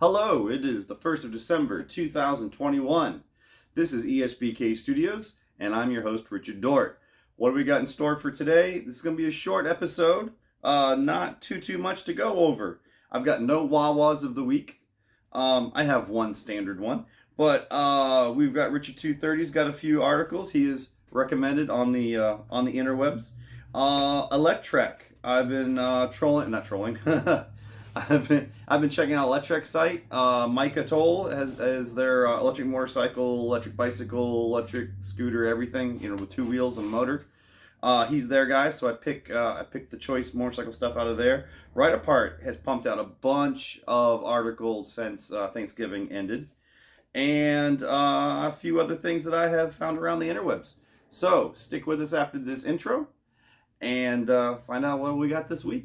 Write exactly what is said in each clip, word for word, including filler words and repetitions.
Hello, it is the first of December two thousand twenty-one. This is E S B K Studios, and I'm your host, Richard Dort. What do we got in store for today? This is going to be a short episode, uh, not too, too much to go over. I've got no wah-wahs of the week. Um, I have one standard one, but uh, we've got Richard two thirty's got a few articles he has recommended on the uh, on the interwebs. Uh, Electrek, I've been uh, trolling, not trolling. I've been I've been checking out Electrek site. Uh, Mike Atoll has has their uh, electric motorcycle, electric bicycle, electric scooter, everything, you know, with two wheels and a motor. Uh, he's there, guys. So I pick uh, I picked the choice motorcycle stuff out of there. Right Apart has pumped out a bunch of articles since uh, Thanksgiving ended, and uh, a few other things that I have found around the interwebs. So stick with us after this intro, and uh, find out what we got this week.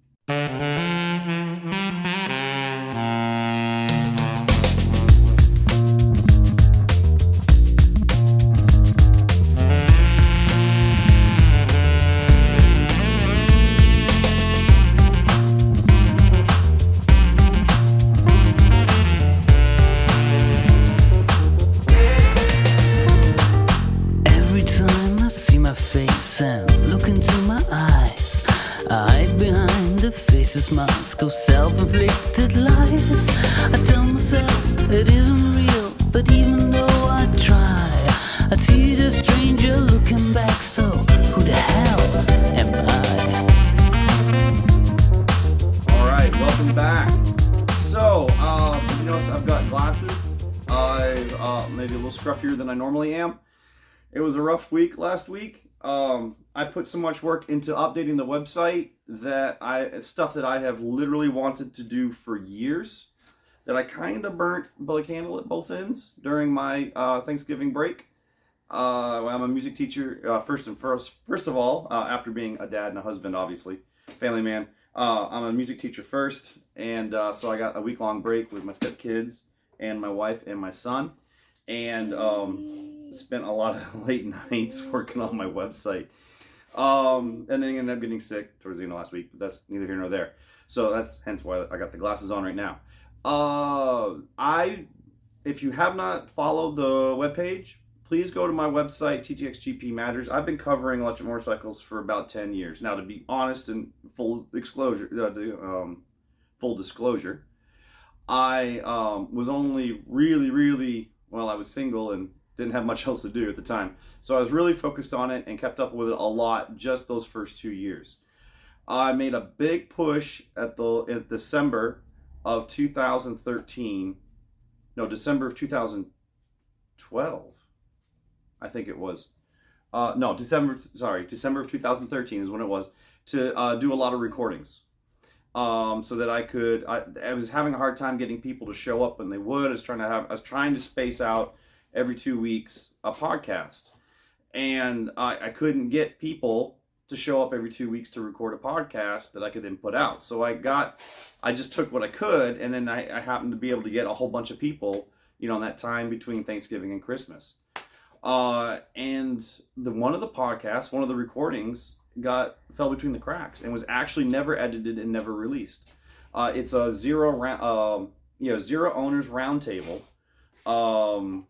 Every time I see my face and look into my eyes, I hide behind the face's mask of self-inflicted lies. I tell myself it isn't real, but even though I try, I see the stranger looking back, so who the hell am I? Alright, welcome back. So, um, you notice I've got glasses. I'm uh, maybe a little scruffier than I normally am. It was a rough week last week. Um, I put so much work into updating the website that I stuff that I have literally wanted to do for years, that I kind of burnt the candle at both ends during my uh, Thanksgiving break. Uh, I'm a music teacher uh, first and first. First of all, uh, after being a dad and a husband, obviously, family man. Uh, I'm a music teacher first, and uh, so I got a week long break with my stepkids and my wife and my son, and um, spent a lot of late nights working on my website. Um, and then ended up getting sick towards the end of last week, but that's neither here nor there. So that's hence why I got the glasses on right now. Uh, I, if you have not followed the webpage, please go to my website, T T X G P Matters. I've been covering electric motorcycles for about ten years. Now, to be honest and full disclosure, uh, um, full disclosure, I um, was only really, really, well, I was single and didn't have much else to do at the time. So I was really focused on it and kept up with it a lot just those first two years. I made a big push at the in December of two thousand thirteen. No, December of two thousand twelve. I think it was. Uh, no, December, sorry, December of two thousand thirteen is when it was, to uh, do a lot of recordings. Um, so that I could, I, I was having a hard time getting people to show up when they would. I was trying to have, I was trying to space out every two weeks a podcast, and I, I couldn't get people to show up every two weeks to record a podcast that I could then put out. So I got, I just took what I could, and then I, I happened to be able to get a whole bunch of people, you know, in that time between Thanksgiving and Christmas. Uh, and the one of the podcasts, one of the recordings, got fell between the cracks and was actually never edited and never released. Uh, it's a zero round, um, you know, zero owners roundtable. Um,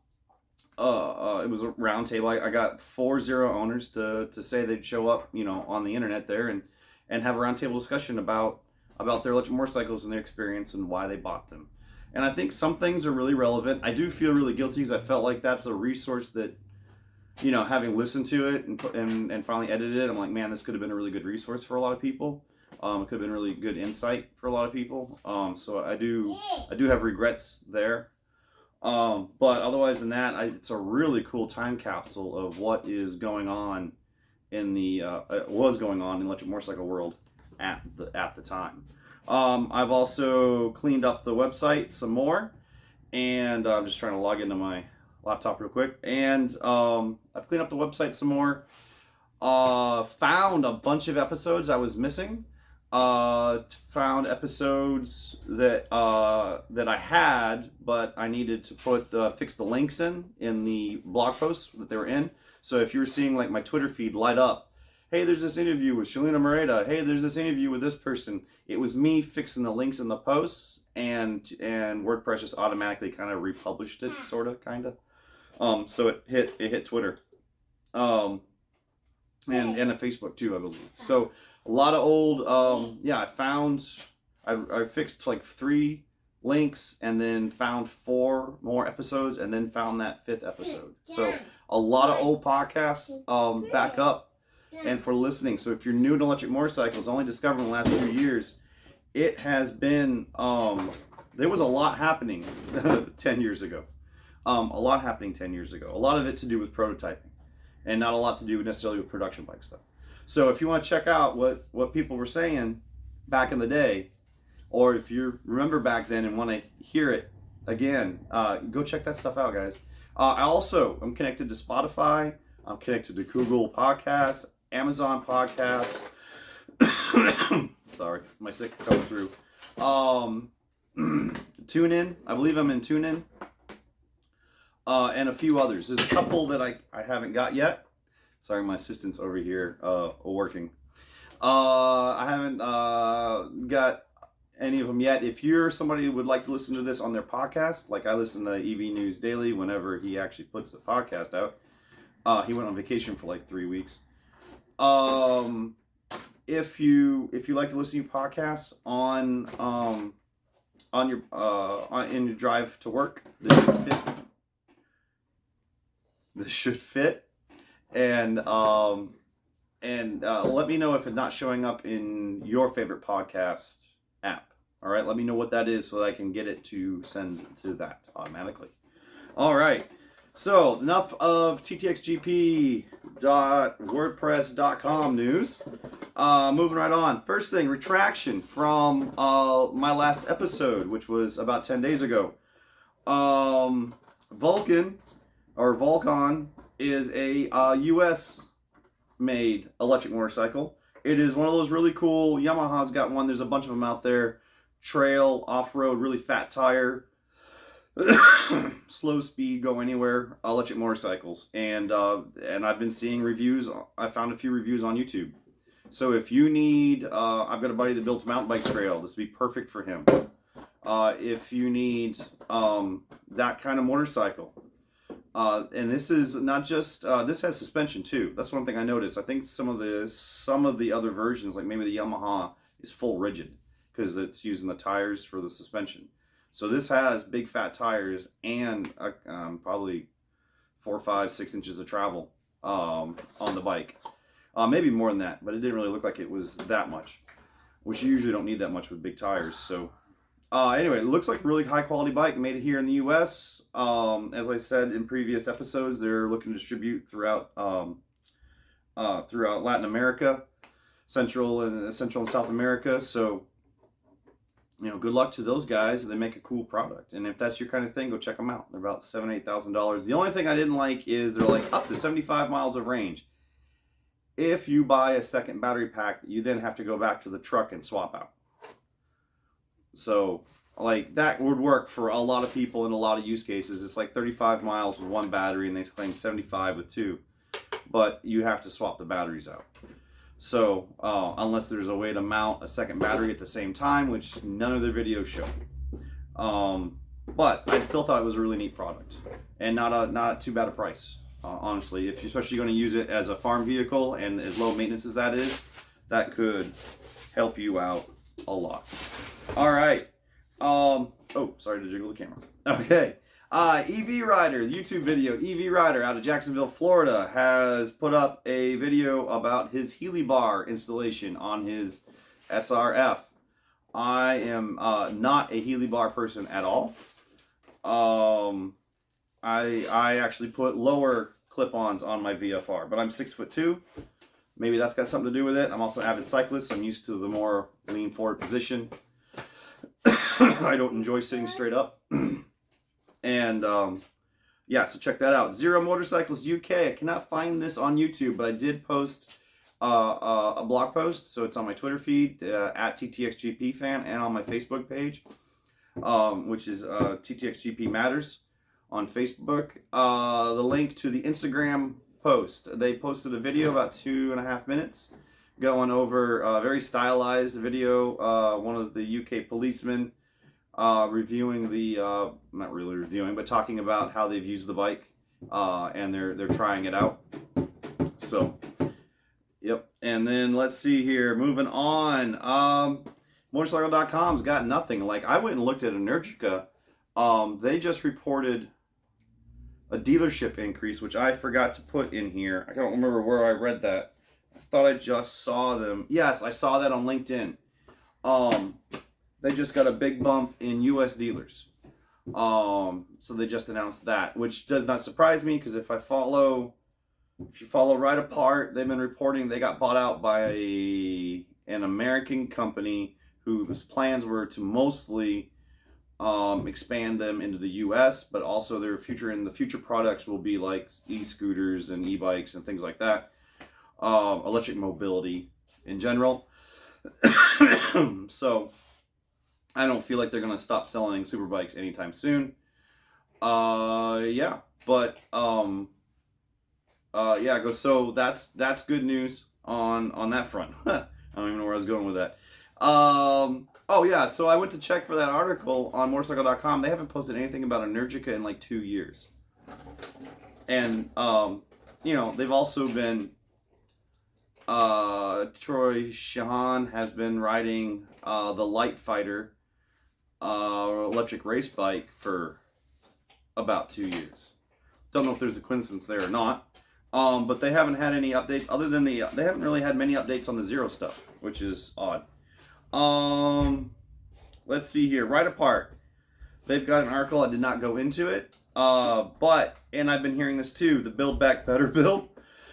uh, uh, it was a roundtable. I, I got four zero owners to to say they'd show up, you know, on the internet there and and have a roundtable discussion about about their electric motorcycles and their experience and why they bought them. And I think some things are really relevant. I do feel really guilty because I felt like that's a resource that, you know, having listened to it and, and and finally edited it, I'm like, man, this could have been a really good resource for a lot of people. Um, it could have been really good insight for a lot of people. Um, so I do I do have regrets there. Um, but otherwise than that, I, it's a really cool time capsule of what is going on in the uh, was going on in the electric motorcycle world at the at the time. Um, I've also cleaned up the website some more, and uh, I'm just trying to log into my laptop real quick. And um, I've cleaned up the website some more. Uh, found a bunch of episodes I was missing. Uh, found episodes that uh, that I had, but I needed to put uh, fix the links in in the blog posts that they were in. So if you were seeing like my Twitter feed light up, hey, there's this interview with Shalina Moreta. Hey, there's this interview with this person. It was me fixing the links in the posts, and and WordPress just automatically kind of republished it, sort of, kind of. Um, so it hit it hit Twitter, um, and and a Facebook too, I believe. So a lot of old, um, yeah, I found, I I fixed like three links, and then found four more episodes, and then found that fifth episode. So a lot of old podcasts um, back up and for listening. So if you're new to electric motorcycles, only discovered in the last few years, it has been, um, there was a lot happening ten years ago. Um, a lot happening ten years ago. A lot of it to do with prototyping, and not a lot to do necessarily with production bike stuff. So if you want to check out what, what people were saying back in the day, or if you remember back then and want to hear it again, uh, go check that stuff out, guys. Uh, I also, I'm connected to Spotify. I'm connected to Google Podcasts, Amazon Podcasts. Sorry, my sick coming through. Um, TuneIn. I believe I'm in TuneIn. Uh, and a few others. There's a couple that I, I haven't got yet. Sorry, my assistant's over here uh, working. Uh, I haven't uh, got any of them yet. If you're somebody who would like to listen to this on their podcast, like I listen to E V News Daily whenever he actually puts the podcast out. Uh, he went on vacation for like three weeks. Um, if you if you like to listen to podcasts on um, on your uh, on, in your drive to work, this should fit. This should fit, and um, and uh, let me know if it's not showing up in your favorite podcast app. All right, let me know what that is so that I can get it to send to that automatically. All right, so enough of T T X G P dot wordpress dot com news. Uh, moving right on. First thing, retraction from uh, my last episode, which was about ten days ago. Um, Vulcan, or Volcon, is a uh, U S made electric motorcycle. It is one of those really cool, Yamaha's got one, there's a bunch of them out there, trail, off-road, really fat tire, slow speed, go anywhere, electric motorcycles. And uh, and I've been seeing reviews, I found a few reviews on YouTube. So if you need, uh, I've got a buddy that builds a mountain bike trail, this would be perfect for him. Uh, if you need um, that kind of motorcycle, Uh, and this is not just, uh, this has suspension too. That's one thing I noticed. I think some of the some of the other versions, like maybe the Yamaha, is full rigid because it's using the tires for the suspension. So this has big fat tires and uh, um, probably four, five, six inches of travel um, on the bike. Uh, maybe more than that, but it didn't really look like it was that much, which you usually don't need that much with big tires. So uh, anyway, it looks like a really high quality bike, made it here in the U S. Um, as I said in previous episodes, they're looking to distribute throughout um, uh, throughout Latin America, Central and Central and South America. So, you know, good luck to those guys. They make a cool product, and if that's your kind of thing, go check them out. They're about seven, eight thousand dollars. The only thing I didn't like is they're like up to seventy-five miles of range. If you buy a second battery pack, you then have to go back to the truck and swap out. So, like, that would work for a lot of people in a lot of use cases. It's like thirty-five miles with one battery, and they claim seventy-five with two. But you have to swap the batteries out. So, uh, unless there's a way to mount a second battery at the same time, which none of their videos show. Um, but I still thought it was a really neat product. And not a not too bad a price, uh, honestly. If you're especially going to use it as a farm vehicle, and as low maintenance as that is, that could help you out a lot. All right. Um, oh, sorry to jiggle the camera. Okay. Uh, E V Rider, the YouTube video, E V Rider out of Jacksonville, Florida, has put up a video about his Healy bar installation on his S R F. I am uh, not a Healy bar person at all. Um, I, I actually put lower clip-ons on my V F R, but I'm six foot two. Maybe that's got something to do with it. I'm also an avid cyclist, so I'm used to the more lean forward position. I don't enjoy sitting straight up. And um, yeah, so check that out. Zero Motorcycles U K. I cannot find this on YouTube, but I did post uh, uh, a blog post, so it's on my Twitter feed uh, at T T X G P fan, and on my Facebook page, um, which is uh, T T X G P Matters on Facebook. Uh, the link to the Instagram post. They posted a video about two and a half minutes going over a very stylized video. Uh, one of the U K policemen uh, reviewing the, uh, not really reviewing, but talking about how they've used the bike uh, and they're they're trying it out. So, yep. And then let's see here. Moving on. Um, motorcycle dot com's got nothing. Like, I went and looked at Energica. Um, they just reported a dealership increase, which I forgot to put in here. I don't remember where I read that. I thought I just saw them. Yes, I saw that on LinkedIn. Um, they just got a big bump in U S dealers. Um, so they just announced that, which does not surprise me, because if I follow, if you follow Ride Apart, they've been reporting they got bought out by a, an American company whose plans were to mostly Um, expand them into the U S, but also their future in the future products will be like e-scooters and e-bikes and things like that. Um, electric mobility in general. So I don't feel like they're gonna stop selling super bikes anytime soon. Uh, yeah, but um, uh, yeah, go. So that's that's good news on on that front. I don't even know where I was going with that. Um. Oh, yeah, so I went to check for that article on motorcycle dot com. They haven't posted anything about Energica in like two years. And, um, you know, they've also been, uh, Troy Shahan has been riding uh, the Light Fighter uh, electric race bike for about two years. Don't know if there's a coincidence there or not. Um, but they haven't had any updates other than the, they haven't really had many updates on the Zero stuff, which is odd. Um, let's see here. Ride Apart. They've got an article. I did not go into it. Uh, but, and I've been hearing this too, the Build Back Better bill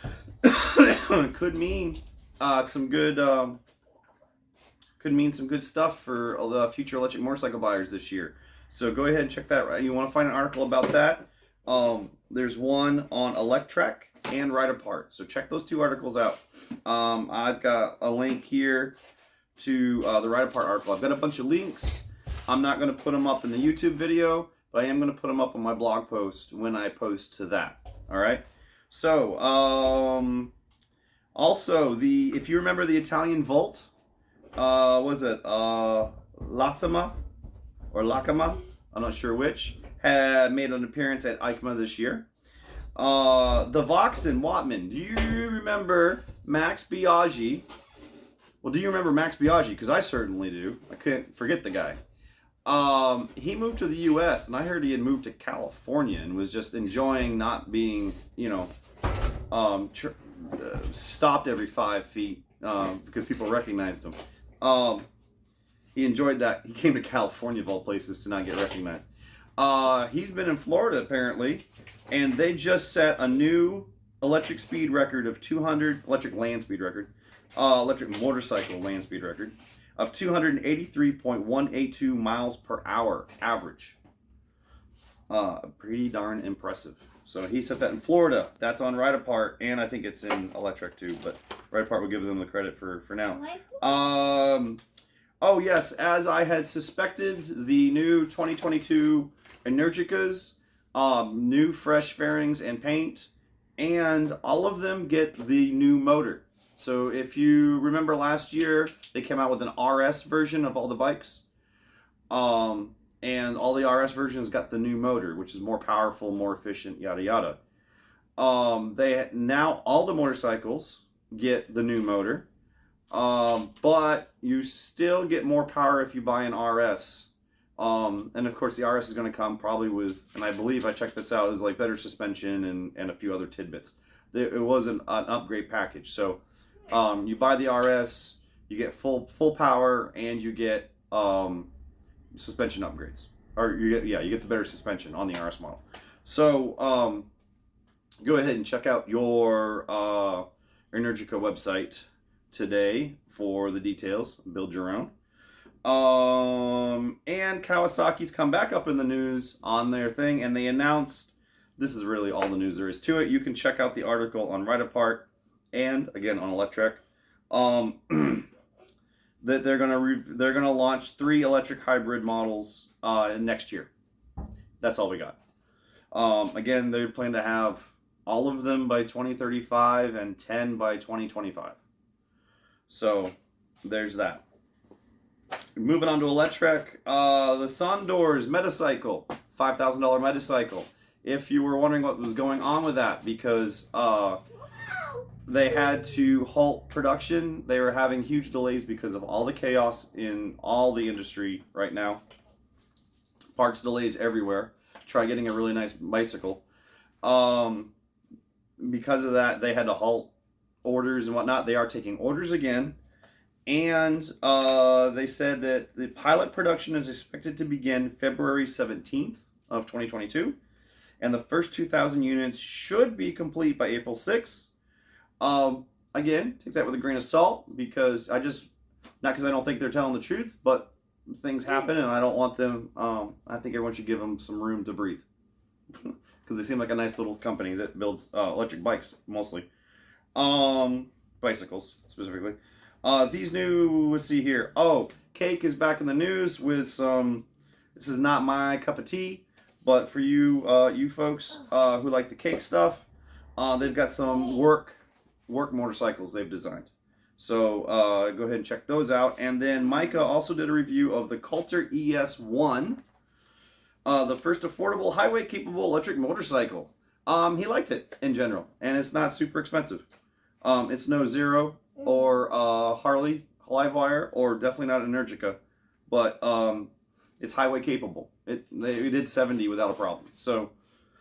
could mean uh, some good, um, could mean some good stuff for the future electric motorcycle buyers this year. So go ahead and check that. Right, you want to find an article about that? Um, there's one on Electrek and Ride Apart. So check those two articles out. Um, I've got a link here to uh, the Ride Apart article. I've got a bunch of links. I'm not going to put them up in the YouTube video, but I am going to put them up on my blog post when I post to that. All right. So, um, also the if you remember the Italian Volt, uh, was it uh, Lasima or Lacama? I'm not sure which. Had made an appearance at EICMA this year. Uh, the Voxen Wattman. Do you remember Max Biaggi? Well, do you remember Max Biaggi? Because I certainly do. I couldn't forget the guy. Um, he moved to the U S, and I heard he had moved to California and was just enjoying not being, you know, um, tr- uh, stopped every five feet uh, because people recognized him. Um, he enjoyed that. He came to California, of all places, to not get recognized. Uh, he's been in Florida, apparently, and they just set a new electric speed record of two hundred, electric land speed record, Uh, electric motorcycle land speed record of two hundred eighty-three point one eight two miles per hour average. Uh, pretty darn impressive. So he set that in Florida. That's on Ride Apart, and I think it's in Electrek too, but Ride Apart will give them the credit for, for now. Um, oh yes, as I had suspected, the new twenty twenty-two Energicas, um, new fresh fairings and paint, and all of them get the new motor. So if you remember last year, they came out with an R S version of all the bikes. Um, and all the R S versions got the new motor, which is more powerful, more efficient, yada yada. Um, they now all the motorcycles get the new motor. Um, but you still get more power if you buy an R S. Um, and of course the R S is going to come probably with, and I believe I checked this out, it was like better suspension and, and a few other tidbits. There, it was an, an upgrade package. So Um, you buy the R S, you get full full power, and you get um, suspension upgrades. Or you get yeah, you get the better suspension on the R S model. So um, go ahead and check out your uh, Energica website today for the details. Build your own. Um, and Kawasaki's come back up in the news on their thing, and they announced, this is really all the news there is to it. You can check out the article on Ride Apart and again on Electrek. Um, that they're gonna re- they're gonna launch three electric hybrid models uh, next year. That's all we got. Um, again, they plan to have all of them by twenty thirty-five and ten by twenty twenty-five. So there's that. Moving on to Electrek, uh, the Sondors Metacycle, five thousand dollars Metacycle. If you were wondering what was going on with that, because uh, they had to halt production, they were having huge delays because of all the chaos in all the industry right now. Parts delays everywhere. Try getting a really nice bicycle. Um, because of that, they had to halt orders and whatnot. They are taking orders again. And uh, they said that the pilot production is expected to begin February seventeenth of twenty twenty-two. And the first two thousand units should be complete by April sixth. Um, again, take that with a grain of salt, because I just, not because I don't think they're telling the truth, but things happen and I don't want them, um, I think everyone should give them some room to breathe. Because they seem like a nice little company that builds uh, electric bikes, mostly. Um, bicycles, specifically. Uh, these new, let's see here. Oh, Cake is back in the news with some, this is not my cup of tea, but for you uh, you folks uh, who like the Cake stuff, uh, they've got some work, work motorcycles they've designed. So uh, go ahead and check those out. And then Micah also did a review of the Coulter E S one, uh, the first affordable highway-capable electric motorcycle. Um, he liked it in general, and it's not super expensive. Um, it's no Zero or uh, Harley Livewire, or definitely not Energica, but um, it's highway capable. It they, it did seventy without a problem. So,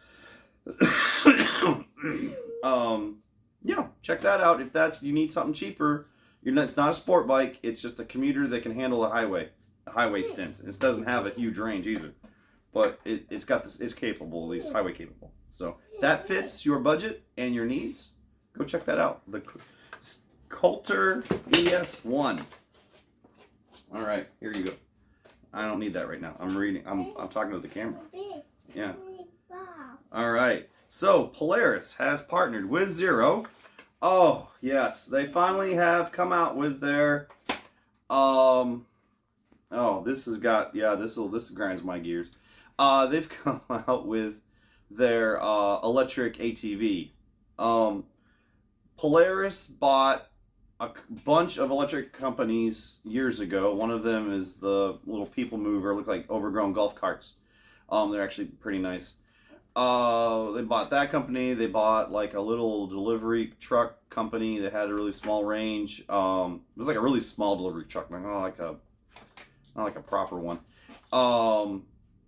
um, yeah, check that out. If that's you need something cheaper, you're not, it's not a sport bike. It's just a commuter that can handle a highway, a highway stint. It doesn't have a huge range either, but it, it's got this. It's capable, at least highway capable. So that fits your budget and your needs. Go check that out. The Coulter E S one. All right, here you go. I don't need that right now. I'm reading. I'm I'm talking to the camera. Yeah. All right. So Polaris has partnered with Zero. Oh yes, they finally have come out with their. Um. Oh, this has got yeah. This will this grinds my gears. Uh, they've come out with their uh, electric A T V. Um, Polaris bought a bunch of electric companies years ago. One of them is the little people mover, look like overgrown golf carts. Um, they're actually pretty nice. Uh, they bought that company. They bought like a little delivery truck company that had a really small range. Um, it was like a really small delivery truck, like not like a not like a proper one. Um,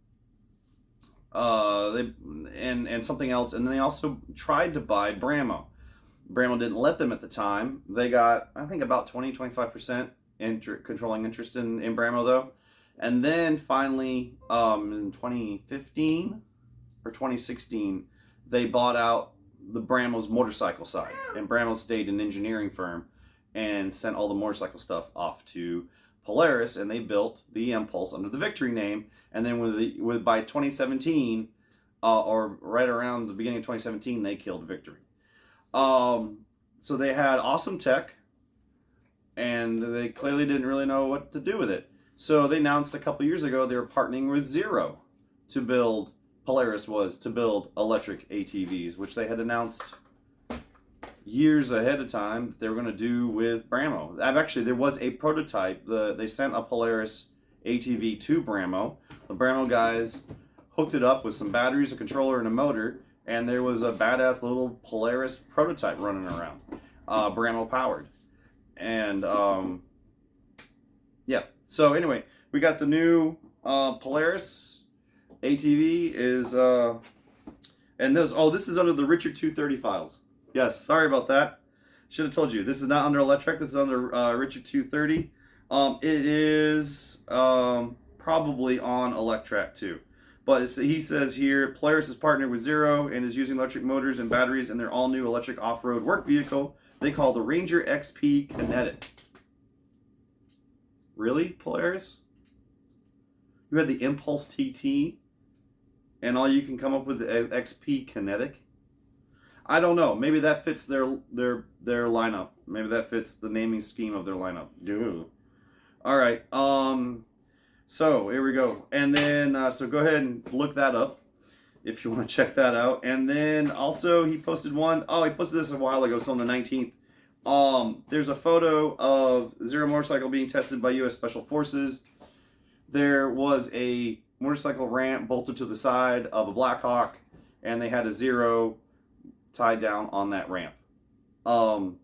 uh, they and and something else, and then they also tried to buy Bramo. Bramo didn't let them at the time. They got, I think, about twenty to twenty-five percent inter- controlling interest in, in Bramo, though. And then finally, um, in twenty fifteen or twenty sixteen, they bought out the Bramo's motorcycle side. And Bramo stayed an engineering firm and sent all the motorcycle stuff off to Polaris, and they built the Impulse under the Victory name. And then with the, with by twenty seventeen, uh, or right around the beginning of twenty seventeen, they killed Victory. Um, so they had awesome tech, and they clearly didn't really know what to do with it. So they announced a couple years ago they were partnering with Zero to build, Polaris was, to build electric A T Vs, which they had announced years ahead of time that they were going to do with Bramo. I've actually, there was a prototype. The, they sent a Polaris A T V to Bramo. The Bramo guys hooked it up with some batteries, a controller, and a motor, and there was a badass little Polaris prototype running around, uh, Bramo powered. And, um, yeah. So anyway, we got the new uh, Polaris A T V is, uh, and those, oh, this is under the Richard two thirty files. Yes, sorry about that. Should have told you. This is not under Electrek. This is under uh, Richard two thirty. Um, it is um, probably on Electrek too. But it's, he says here, Polaris is partnered with Zero and is using electric motors and batteries in their all-new electric off-road work vehicle they call the Ranger X P Kinetic. Really, Polaris? You had the Impulse T T, and all you can come up with is X P Kinetic? I don't know. Maybe that fits their their their lineup. Maybe that fits the naming scheme of their lineup. Dude. All right. Um... So, here we go. And then, uh, so go ahead and look that up. if you want to check that out. And then also he posted one, oh, he posted this a while ago, so on the nineteenth. Um, there's a photo of Zero motorcycle being tested by U S Special Forces. There was a motorcycle ramp bolted to the side of a Blackhawk, and they had a Zero tied down on that ramp. Um,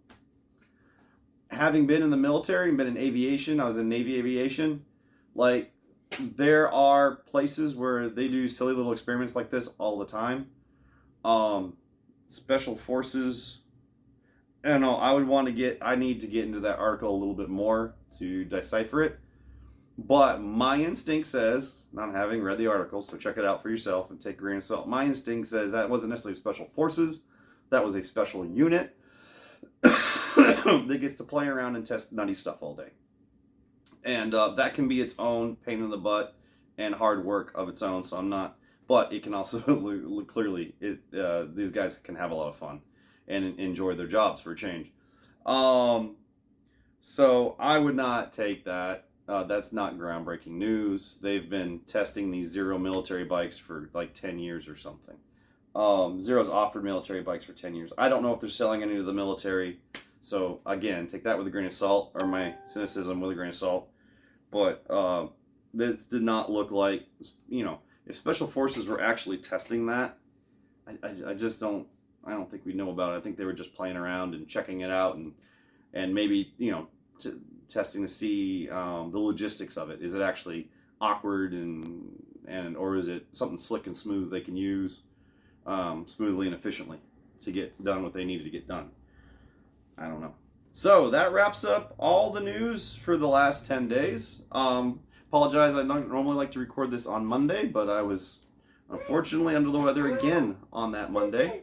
having been in the military and been in aviation, I was in Navy aviation, like, there are places where they do silly little experiments like this all the time. Um, Special Forces, I don't know, I would want to get, I need to get into that article a little bit more to decipher it. But my instinct says, not having read the article, so check it out for yourself and take a grain of salt. My instinct says that wasn't necessarily Special Forces, that was a special unit that gets to play around and test nutty stuff all day. And uh, that can be its own pain in the butt and hard work of its own, so I'm not, but it can also look clearly, it, uh, these guys can have a lot of fun and enjoy their jobs for a change. Um, so I would not take that. Uh, that's not groundbreaking news. They've been testing these Zero military bikes for like ten years or something. Um, Zero's offered military bikes for ten years. I don't know if they're selling any to the military. So again, take that with a grain of salt, or my cynicism with a grain of salt. But uh, this did not look like, you know, if Special Forces were actually testing that, I, I, I just don't, I don't think we know about it. I think they were just playing around and checking it out, and and maybe, you know, t- testing to see um, the logistics of it. Is it actually awkward and and or is it something slick and smooth they can use um, smoothly and efficiently to get done what they needed to get done? I don't know. So that wraps up all the news for the last ten days. Um, apologize, I don't normally like to record this on Monday, but I was unfortunately under the weather again on that Monday.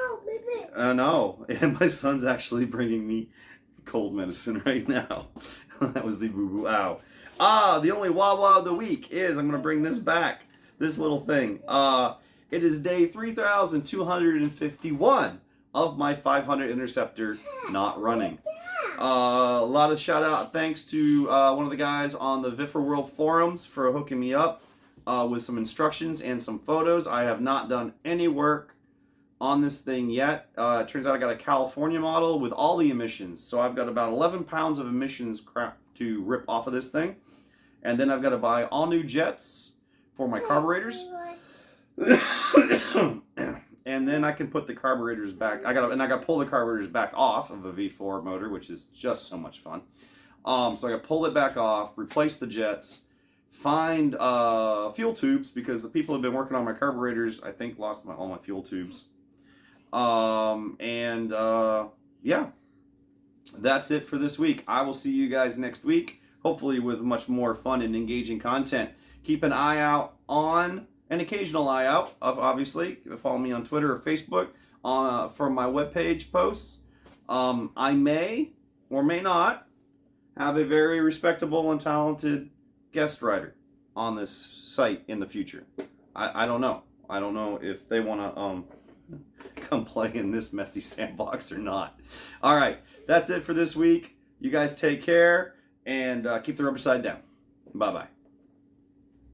I know, and my son's actually bringing me cold medicine right now. That was the boo-boo. Ow. Ah, the only wah-wah of the week is, I'm going to bring this back, this little thing. Uh, it is day three thousand two hundred fifty-one of my five hundred Interceptor not running. Uh, a lot of shout out thanks to uh, one of the guys on the V I F R World forums for hooking me up uh, with some instructions and some photos. I have not done any work on this thing yet. Uh, it turns out I got a California model with all the emissions. So I've got about eleven pounds of emissions crap to rip off of this thing. And then I've got to buy all new jets for my carburetors. And then I can put the carburetors back. I got and I got to pull the carburetors back off of a V four motor, which is just so much fun. Um, so I got to pull it back off, replace the jets, find uh, fuel tubes, because the people who have been working on my carburetors, I think, lost my, all my fuel tubes. Um, and uh, yeah, that's it for this week. I will see you guys next week, hopefully with much more fun and engaging content. Keep an eye out on, an occasional eye out, of obviously, follow me on Twitter or Facebook uh, for my webpage posts. Um, I may or may not have a very respectable and talented guest writer on this site in the future. I, I don't know. I don't know if they want to um, come play in this messy sandbox or not. All right, that's it for this week. You guys take care and uh, keep the rubber side down. Bye-bye.